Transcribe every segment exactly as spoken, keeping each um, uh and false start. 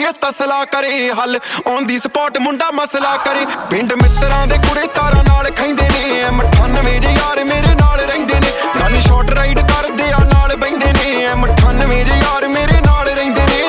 ਏ ਤਸਲਾ ਕਰੇ ਹੱਲ on the spot ਮੁੰਡਾ ਮਸਲਾ ਕਰੇ ਪਿੰਡ ਮਿੱਤਰਾਂ ਦੇ ਕੁੜੇ ਤਾਰਾਂ ਨਾਲ ਖੈਂਦੇ ਨੇ ਐਮ ਅਠਾਨਵੇਂ ਜੇ ਯਾਰ ਮੇਰੇ ਨਾਲ ਰਹਿੰਦੇ ਨੇ ਗਨ ਸ਼ਾਟ ਰਾਈਡ ਕਰਦੇ ਆ ਨਾਲ ਬੈਂਦੇ ਨੇ ਐਮ ਅਠਾਨਵੇਂ ਜੇ ਯਾਰ ਮੇਰੇ ਨਾਲ ਰਹਿੰਦੇ ਨੇ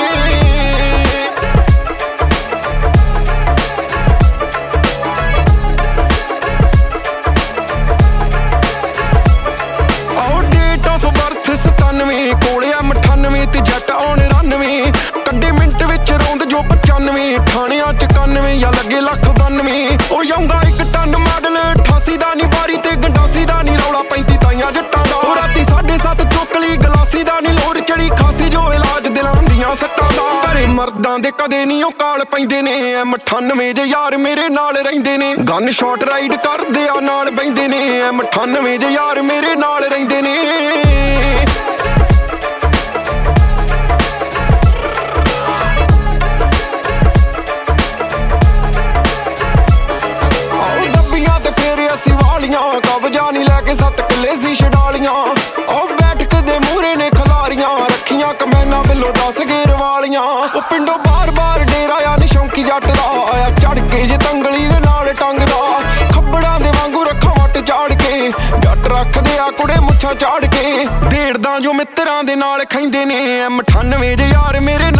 ਆਓ ਡੇਟ ਆਫ ਬਰਥ ਸਤਾਨਵੇਂ ਕੋਲੇ ਐਮ ਅਠਾਨਵੇਂ ਤੇ ਜੱਟ ਆਉਣ ਰਾਨਵੇਂ ਕੱਢੇ ਮਿੰਟ ਵਿੱਚ ਰੌਂਦ ਜੋ ਪਚਾਨਵੇਂ ਠਾਣਿਆਂ ਚ ਇਕਾਨਵੇਂ ਜਾਂ ਲੱਗੇ ਲੱਖ ਬਾਨਵੇਂ ਉਹ ਜਾਊਂਗਾ ਇੱਕ ਟਨ ਮਾਡਲ ਅਠਾਸੀ ਦਾ ਨੀ ਬਾਰੀ ਤੇ ਗੰਡਾਸੀ ਦਾ ਨੀ ਰੌਲਾ ਪੈਂਤੀ ਤਾਈਆਂ ਜੱਟਾਂ ਦਾ ਉਹ ਰਾਤੀ ਸਾਢੇ ਸੱਤ ਚੁੱਕਲੀ ਗਲਾਸੀ ਦਾ ਨੀ ਲੋਰ ਚੜੀ ਖਾਸੀ ਜੋ ਇਲਾਜ ਦਿਲਾਂ ਦੀਆਂ ਸੱਟਾਂ ਦਾ ਘਰੇ ਮਰਦਾਂ ਦੇ ਕਦੇ ਨੀ ਉਹ ਕਾਲ ਪੈਂਦੇ ਨੇ ਐਮ ਅਠਾਨਵੇਂ ਜੇ ਯਾਰ ਮੇਰੇ ਨਾਲ ਰਹਿੰਦੇ ਨੇ ਗਨ ਸ਼ਾਟ ਰਾਈਡ ਕਰਦੇ ਆ ਨਾਲ ਬੈਂਦੇ ਨੇ ਐਮ ਅਠਾਨਵੇਂ ਜੇ ਯਾਰ ਮੇਰੇ ਨਾਲ ਰਹਿੰਦੇ ਨੇ ਕਬਜਾ ਨੀ ਲੈ ਕੇ ਸੱਤ ਕਿੱਲੇ ਸੀ ਛਡਾਲੀਆਂ ਉਹ ਬੈਠਕ ਦੇ ਮੂਹਰੇ ਨੇ ਖਲਾਰੀਆਂ ਰੱਖੀਆਂ ਕਮੈਨਾਂ ਬਿੱਲੋ ਦਸ ਗੇਰ ਵਾਲੀਆਂ ਉਹ ਪਿੰਡੋਂ ਬਾਰ-ਬਾਰ ਡੇਰਾ ਆ ਨੀ ਸ਼ੌਂਕੀ ਜੱਟ ਦਾ ਆਇਆ ਚੜ ਕੇ ਜੇ ਤੰਗਲੀ ਦੇ ਨਾਲ ਟੰਗਦਾ ਖੱਬੜਾਂ ਦੇ ਵਾਂਗੂ ਰੱਖਾਂ ਵੱਟ ਚਾੜ ਕੇ ਜੱਟ ਰੱਖਦੇ ਆ ਕੁੜੇ ਮੁੱਛਾਂ ਚਾੜ ਕੇ ਢੇੜਦਾ ਜੋ ਮਿੱਤਰਾਂ ਦੇ ਨਾਲ ਖੈਂਦੇ ਨੇ ਐਮ ਅਠਾਨਵੇਂ ਜੇ ਯਾਰ ਮੇਰੇ